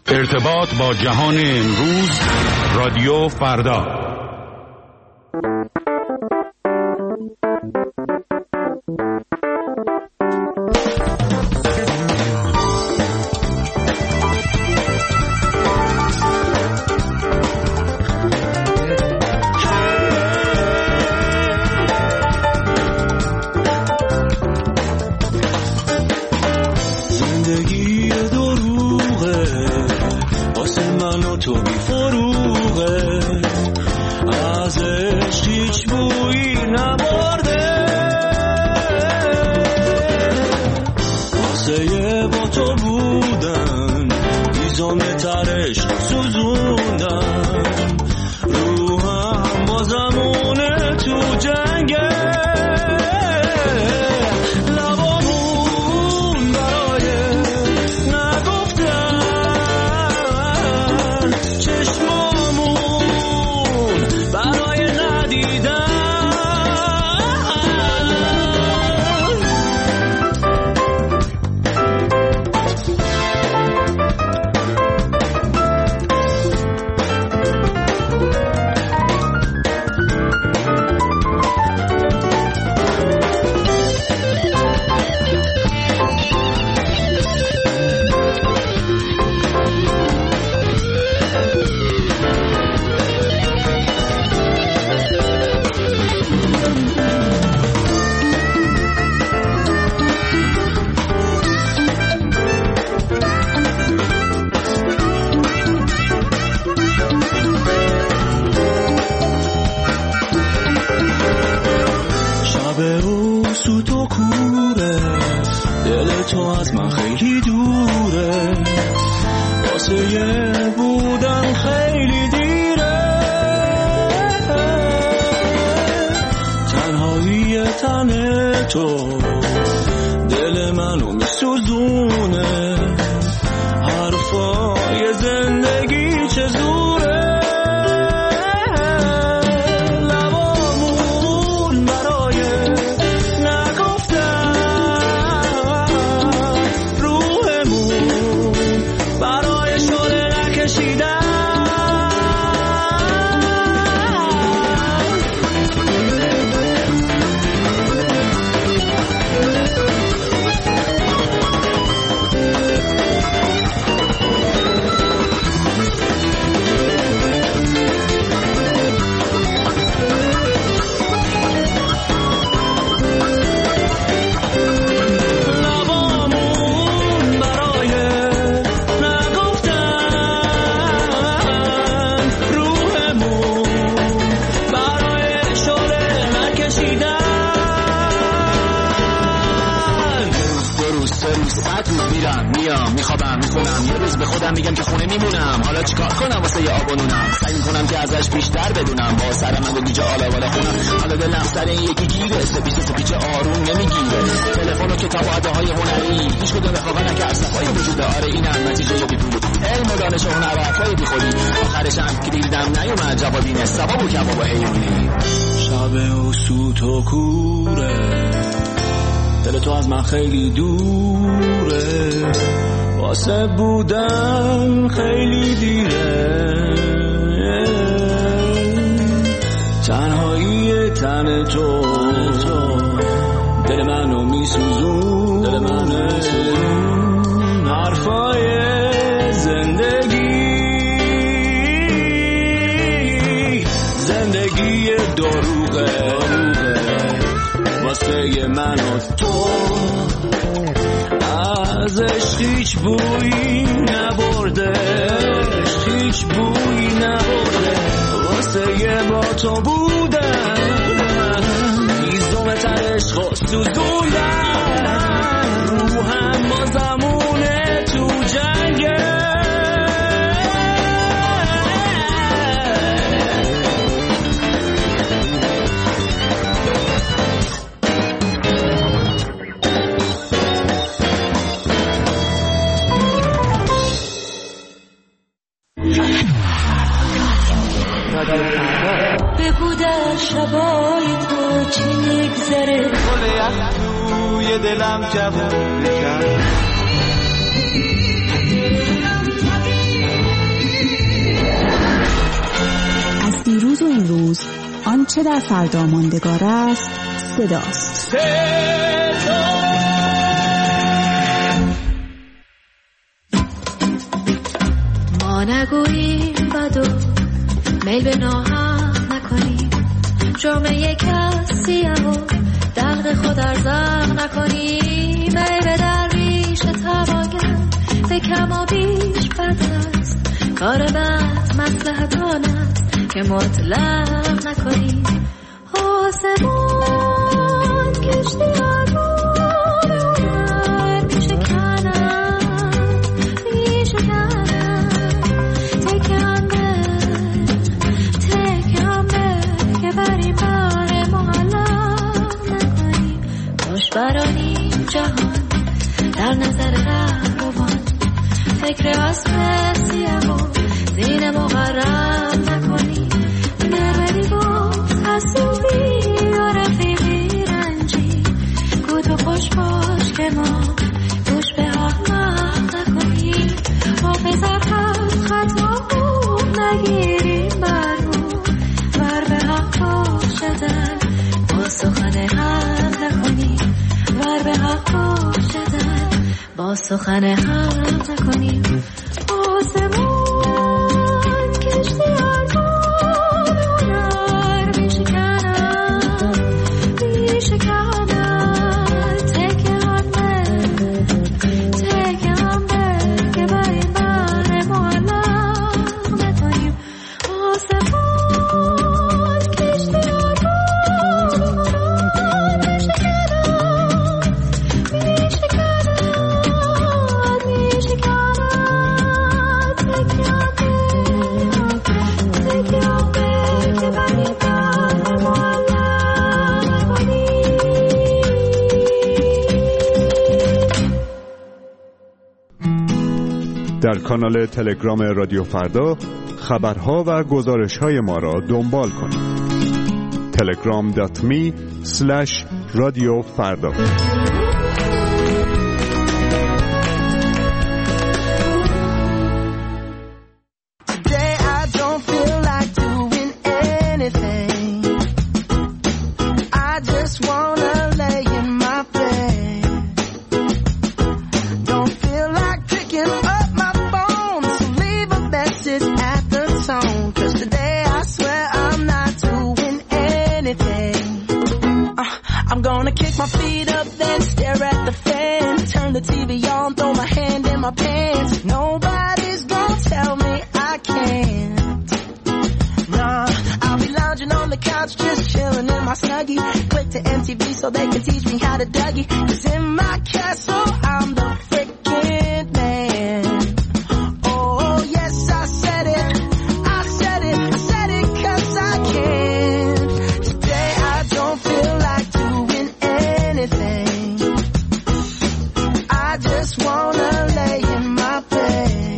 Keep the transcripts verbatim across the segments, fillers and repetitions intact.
ارتباط با جهان امروز، رادیو فردا. خیلی دوره واسه بودن خیلی دیره تنهایی تن تو دل منو میسوزون دل منو میسوزون حرفای زندگی زندگی دروغه واسه من و تو ازش هیچ بویی نبرده هیچ بویی نبرده واسه یه با تو بودن هیزم ترش خود سوزوندن روحم با زمونه تو جنگه بگو در شبای تو چی میگذره گل یخ توی دلم جوون بکن در فردا ماندگار است صداست. صدا ما نگوییم بدو میل به ناحق نکنیم، جامعه کسیه و دلق خود ارزق نکنیم. ای به درویش تواگر به کم و بیش بد است، کار بد مصلحت آن است که مطلق نکنیم. آسمان کشتی آرمان اونر میشکنن میشکنن، تکم به تکم به که بریم بر معلق نکنیم. باش برانیم جهان در نظر رهروان، فکر اصل سیه و زین مغرب نکنیم. نروی با حسوبی و رفیقی رنجی، گو تو خوش باش که ما گوش به احمق نکنیم. حافظت هست خطا خوب نگیریم بر رو ور به حق باشدن، با سخن حق نکنیم. ور به حق باشدن با سخن حق نکنیم. آسمان کشتی آرمان اونر میشکنن میشکنن، تکه هم به تکه هم به که بریم بر معلق نکنیم. آسمان کشتی آرمان اونر میشکنن میشکنن در کانال تلگرام رادیو فردا خبرها و گزارش‌های ما را دنبال کنید. تلگرام دات می اسلش رادیو فردا. My feet up, then stare at the fan. Turn the T V on, throw my hand in my pants. Nobody's gonna tell me I can't. Nah, I'll be lounging on the couch, just chilling in my Snuggie. Click to M T V so they can teach me how to Dougie. 'Cause in my castle, I'm the freaking man. Oh, yes, I said it. I said it. I said it 'cause I can. Today I don't feel like doing anything. I just wanna lay in my bed.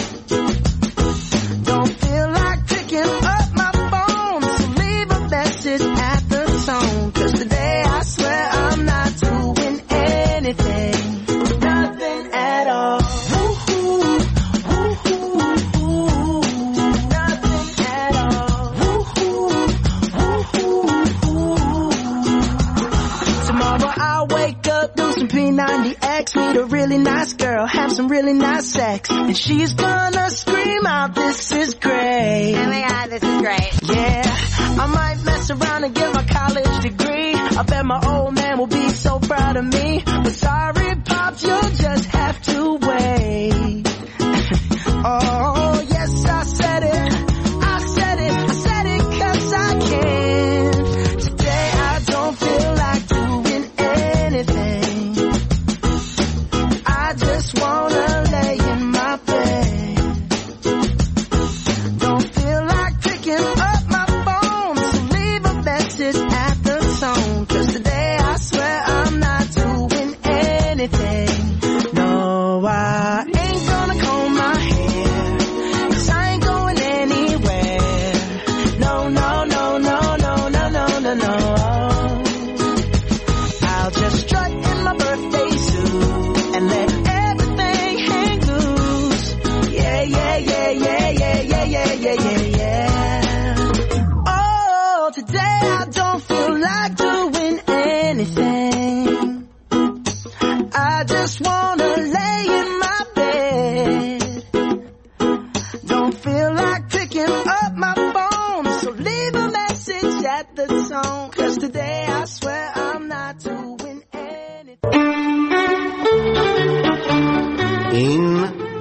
Don't feel like picking up my phone, so leave a message at the tone. 'Cause today I swear I'm not doing anything. Nothing at all. Woo-hoo, woo-hoo, woo-hoo. Nothing at all. Woo-hoo, woo-hoo, woo-hoo. Tomorrow I'll wake up, do some P ninety X, meet a really nice girl, have some really nice sex, and she's gonna scream out, "This is great." Oh my God, this is great. Yeah, I might mess around and get my college degree. I bet my old man will be so proud of me. But sorry, Pops, you'll just have to wait. Oh, yes, I said it. I said it. I said it 'cause I can. Today I don't feel like doing anything. I just wanna lay in my bed. Don't feel like picking up my phone, so leave a message at the tone. 'Cause today I swear I'm not doing anything. No.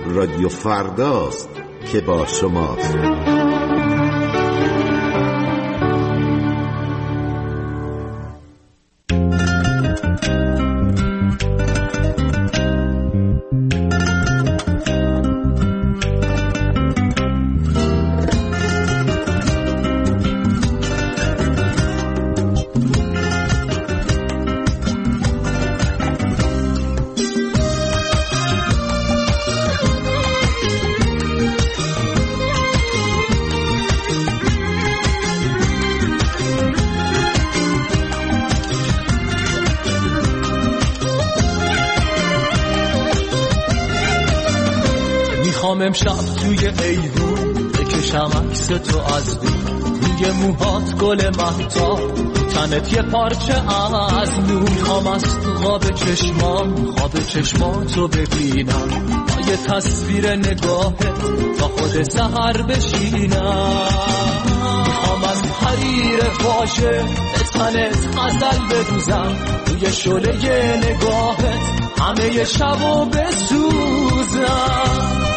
رادیو فرداست که با شماست. امشب توی ایوون بکشم عکس تو از دور، روی موهات گل مهتاب، تنت یه پارچه از نور. میخوام از تو خواب چشمام خواب چشماتو ببینم، با یه تصویر نگاهت تا خود سحر بشینم. میخوام از حریر واژه به تنت غزل بدوزم، روی شعله نگاهت همه شبو بسوزم.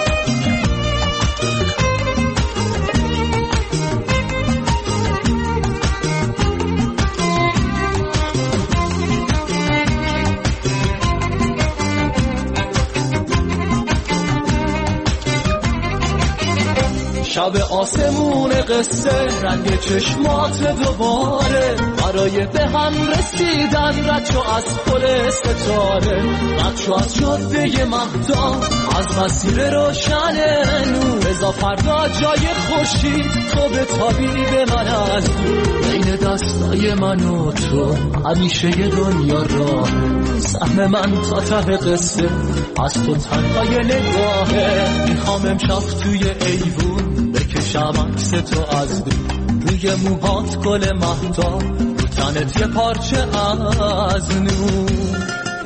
شب آسمون قصه رنگ چشمات دوباره، برای به هم رسیدن رد شو از پل ستاره، رد شو از جاده مهتاب، از مسیر روشن نور. رضا فردا جای خورشید تو به تابی به من از دور، بین دستای من و تو همیشه یه دنیا راه. سهم من تا ته قصه از تو تنهای نگاهه. میخوام امشب توی ایوون بکشم عکس تو از دور، روی موهات گل مهتاب، تنت یه پارچه از نور.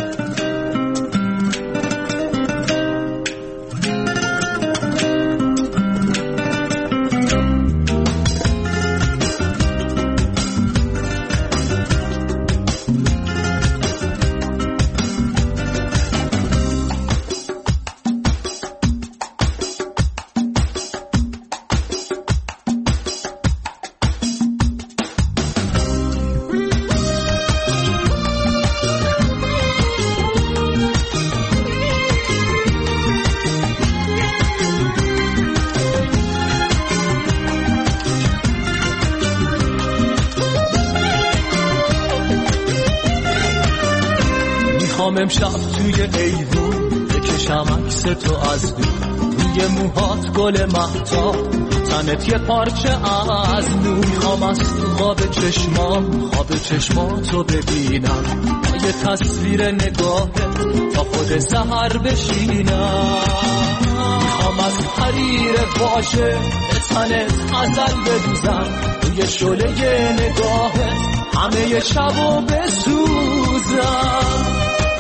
امشب توی ایوون بکشم عکس تو از دور، روی موهات گل مهتاب، تنت یه پارچه از نور. میخوام از تو خواب چشمام خواب چشماتو ببینم، با یه تصویر نگاهت تا خود سحر بشینم. میخوام از حریر واژه به تنت غزل بدوزم، روی شعله نگاهت همه شبو بسوزم.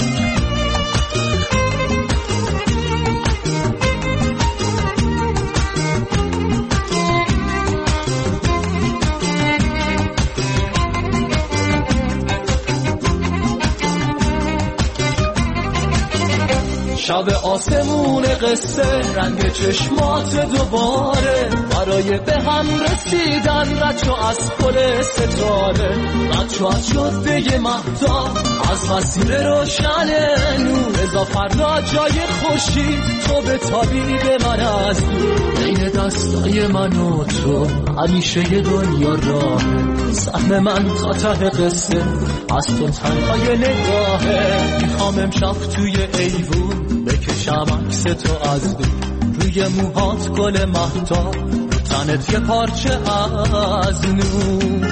شب آسمون قصه رنگ چشمات دوباره، برای به هم رسیدن رد شو از پل ستاره، رد شو از جاده مهتاب، از مسیر روشن نور. رضا فردا جای خورشید تو به تابی به من از دور، بین دستای من و تو همیشه یه دنیا راه. سهم من تا ته قصه از تو تنهای نگاهه. میخوام امشب توی ایوون بکشم عکس تو از دور، روی موهات گل مهتاب، تنت یه پارچه از نور.